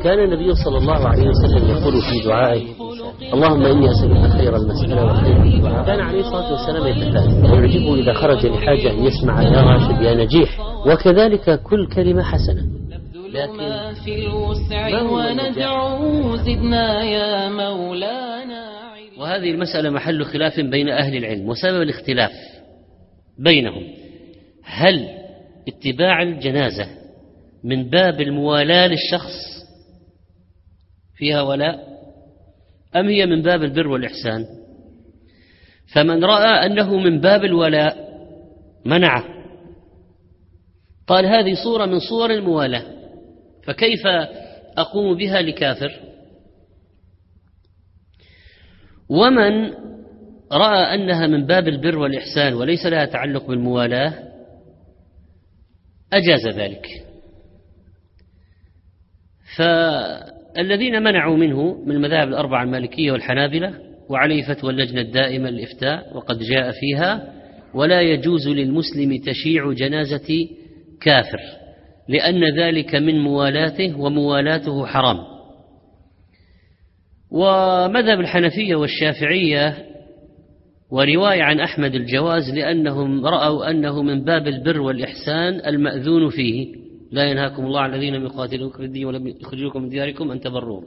كان النبي صلى الله عليه وسلم يقول في دعائه: اللهم إني أسألك خير المسألة وخير الدعاء. كان عليه الصلاة والسلام يتفائل ويعجبه إذا خرج لحاجة أن يسمع يا راشد يا نجيح، وكذلك كل كلمة حسنة. لكن في الوسع وندعو زدنا يا مولانا. وهذه المسألة محل خلاف بين أهل العلم، وسبب الاختلاف بينهم: هل اتباع الجنازة من باب الموالاة للشخص فيها ولاء، أم هي من باب البر والإحسان؟ فمن رأى أنه من باب الولاء منعه، قال هذه صورة من صور الموالاة، فكيف أقوم بها لكافر؟ ومن رأى أنها من باب البر والإحسان وليس لها تعلق بالموالاة أجاز ذلك. فالذين منعوا منه من المذاهب الأربعة المالكية والحنابلة، وعليه فتوى اللجنة الدائمة للإفتاء وقد جاء فيها: ولا يجوز للمسلم تشييع جنازة كافر، لأن ذلك من موالاته وموالاته حرام. ومذهب الحنفية والشافعية ورواية عن أحمد الجواز، لأنهم رأوا أنه من باب البر والإحسان المأذون فيه: لا ينهاكم الله عن الذين يقاتلونكم في الدين ولم يخرجوكم من دياركم أن تبروهم.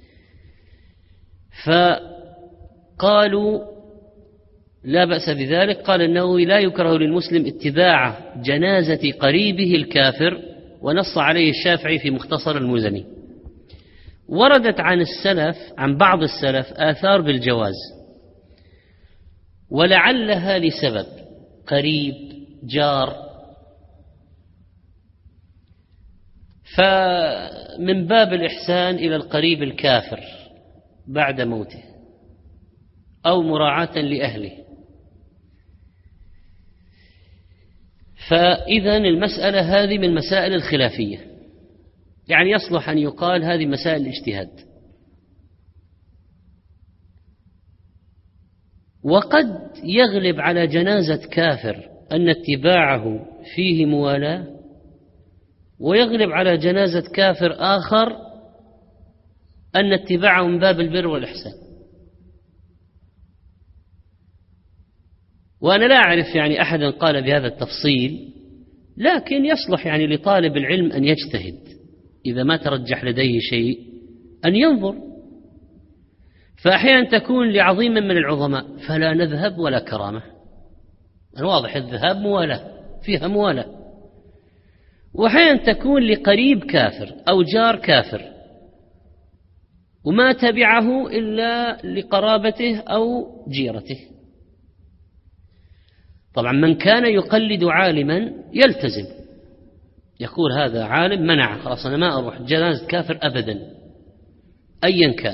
فقالوا لا بأس بذلك. قال النووي: لا يكره للمسلم اتباع جنازة قريبه الكافر، ونص عليه الشافعي في مختصر المزني. وردت عن السلف، عن بعض السلف، آثار بالجواز، ولعلها لسبب: قريب، جار. فمن باب الإحسان إلى القريب الكافر بعد موته، أو مراعاة لأهله. فإذا المسألة هذه من مسائل الخلافية، يعني يصلح أن يقال هذه مسائل الاجتهاد. وقد يغلب على جنازة كافر أن اتباعه فيه موالاة، ويغلب على جنازة كافر آخر أن اتباعه من باب البر والإحسان. وأنا لا أعرف يعني أحدا قال بهذا التفصيل، لكن يصلح يعني لطالب العلم أن يجتهد إذا ما ترجح لديه شيء أن ينظر. فأحيانا تكون لعظيم من العظماء فلا نذهب ولا كرامة، الواضح الذهاب موالاة، فيها موالاة. وأحيانا تكون لقريب كافر أو جار كافر وما تبعه إلا لقرابته أو جيرته. طبعا من كان يقلد عالما يلتزم، يقول هذا عالم منع، خلاص أنا ما أروح جنازة كافر أبدا أيا كان.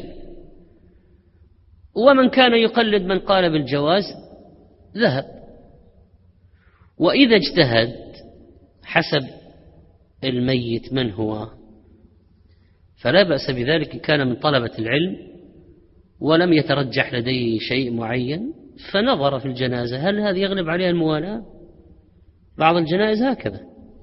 ومن كان يقلد من قال بالجواز ذهب. وإذا اجتهد حسب الميت من هو فلا بأس بذلك، كان من طلبة العلم ولم يترجح لديه شيء معين فنظر في الجنازة هل هذا يغلب عليها الموالاة. بعض الجنائز هكذا.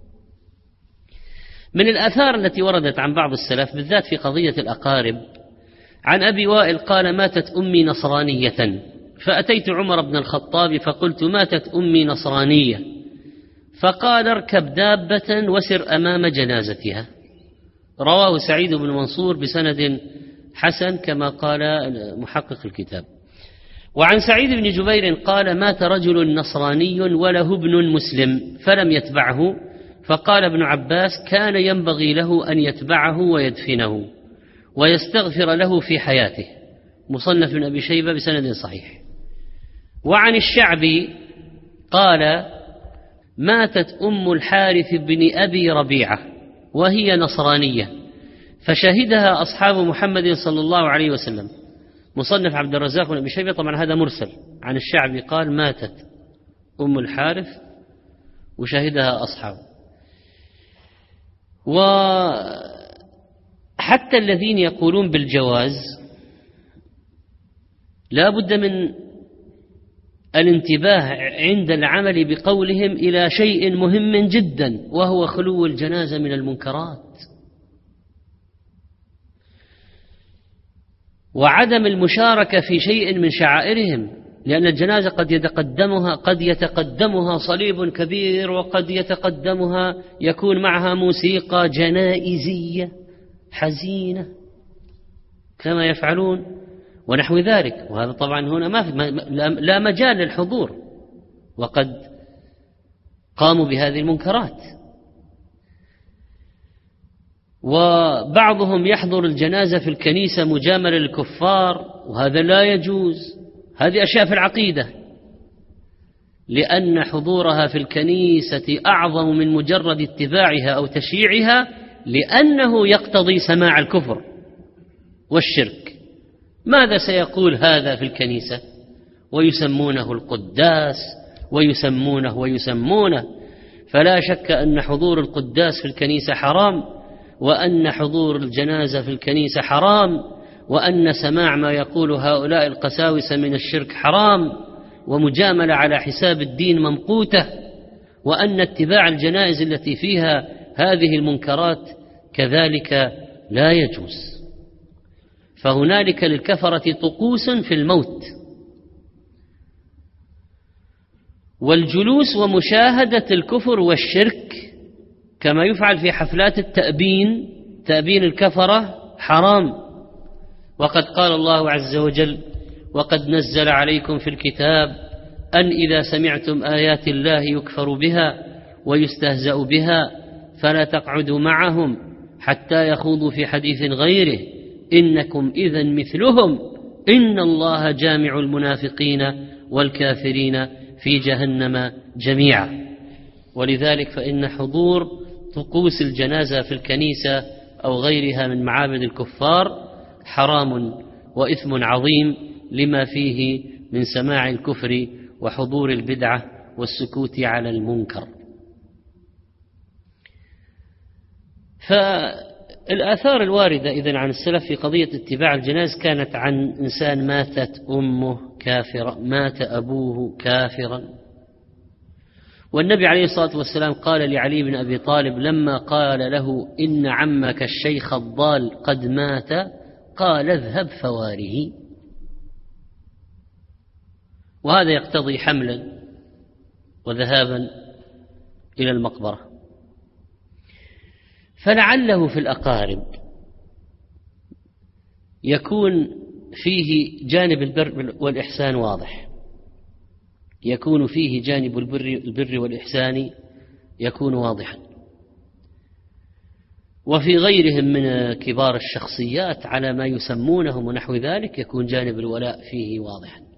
من الآثار التي وردت عن بعض السلف بالذات في قضية الأقارب، عن أبي وائل قال: ماتت أمي نصرانية، فأتيت عمر بن الخطاب فقلت: ماتت أمي نصرانية. فقال: اركب دابة وسر أمام جنازتها. رواه سعيد بن منصور بسند حسن كما قال محقق الكتاب. وعن سعيد بن جبير قال: مات رجل نصراني وله ابن مسلم فلم يتبعه، فقال ابن عباس: كان ينبغي له أن يتبعه ويدفنه ويستغفر له في حياته. مصنف بن أبي شيبة بسند صحيح. وعن الشعبي قال: ماتت أم الحارث بن أبي ربيعة وهي نصرانية، فشهدها أصحاب محمد صلى الله عليه وسلم. مصنف عبد الرزاق بن أبي شيبة. طبعا هذا مرسل. عن الشعبي قال: ماتت أم الحارث وشهدها أصحاب. وحتى الذين يقولون بالجواز لا بد من الانتباه عند العمل بقولهم إلى شيء مهم جدا، وهو خلو الجنازة من المنكرات. وعدم المشاركة في شيء من شعائرهم، لأن الجنازة قد يتقدمها صليب كبير، وقد يكون معها موسيقى جنائزية حزينة كما يفعلون ونحو ذلك، وهذا طبعا هنا لا مجال للحضور، وقد قاموا بهذه المنكرات. وبعضهم يحضر الجنازة في الكنيسة مجاملة للكفار، وهذا لا يجوز. هذه أشياء في العقيدة، لأن حضورها في الكنيسة أعظم من مجرد اتباعها أو تشييعها، لأنه يقتضي سماع الكفر والشرك. ماذا سيقول هذا في الكنيسة؟ ويسمونه القداس ويسمونه. فلا شك أن حضور القداس في الكنيسة حرام، وأن حضور الجنازة في الكنيسة حرام، وأن سماع ما يقول هؤلاء القساوسة من الشرك حرام، ومجاملة على حساب الدين ممقوتة، وأن اتباع الجنائز التي فيها هذه المنكرات كذلك لا يجوز. فهنالك للكفرة طقوس في الموت، والجلوس ومشاهدة الكفر والشرك كما يفعل في حفلات تأبين الكفرة حرام. وقد قال الله عز وجل: وقد نزل عليكم في الكتاب أن إذا سمعتم آيات الله يكفر بها ويستهزأ بها فلا تقعدوا معهم حتى يخوضوا في حديث غيره إنكم إذن مثلهم إن الله جامع المنافقين والكافرين في جهنم جميعا. ولذلك فإن حضور طقوس الجنازة في الكنيسة أو غيرها من معابد الكفار حرام وإثم عظيم، لما فيه من سماع الكفر وحضور البدعة والسكوت على المنكر. فالآثار الواردة إذن عن السلف في قضية اتباع الجنائز كانت عن إنسان ماتت أمه كافرة، مات أبوه كافرا، والنبي عليه الصلاة والسلام قال لعلي بن أبي طالب لما قال له إن عمك الشيخ الضال قد مات قال اذهب فواره، وهذا يقتضي حملا وذهابا إلى المقبرة. فلعله في الأقارب يكون فيه جانب البر والإحسان واضح، يكون فيه جانب البر والإحسان يكون واضحا، وفي غيرهم من كبار الشخصيات على ما يسمونهم ونحو ذلك يكون جانب الولاء فيه واضحا.